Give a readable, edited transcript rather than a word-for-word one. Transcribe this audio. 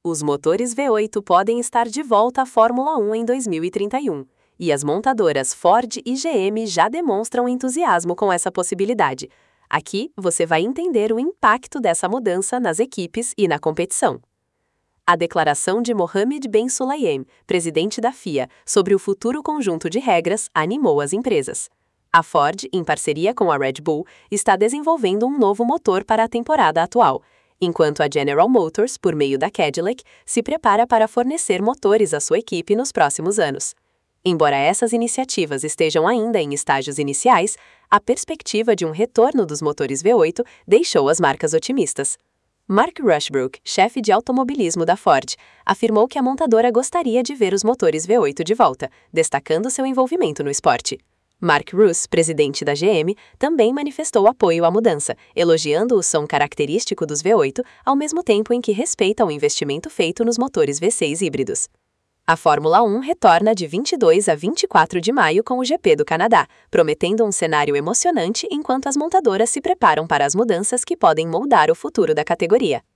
Os motores V8 podem estar de volta à Fórmula 1 em 2031, e as montadoras Ford e GM já demonstram entusiasmo com essa possibilidade. Aqui você vai entender o impacto dessa mudança nas equipes e na competição. A declaração de Mohammed Ben Sulayem, presidente da FIA, sobre o futuro conjunto de regras animou as empresas. A Ford, em parceria com a Red Bull, está desenvolvendo um novo motor para a temporada atual, enquanto a General Motors, por meio da Cadillac, se prepara para fornecer motores à sua equipe nos próximos anos. Embora essas iniciativas estejam ainda em estágios iniciais, a perspectiva de um retorno dos motores V8 deixou as marcas otimistas. Mark Rushbrook, chefe de automobilismo da Ford, afirmou que a montadora gostaria de ver os motores V8 de volta, destacando seu envolvimento no esporte. Mark Russ, presidente da GM, também manifestou apoio à mudança, elogiando o som característico dos V8, ao mesmo tempo em que respeita o investimento feito nos motores V6 híbridos. A Fórmula 1 retorna de 22 a 24 de maio com o GP do Canadá, prometendo um cenário emocionante enquanto as montadoras se preparam para as mudanças que podem moldar o futuro da categoria.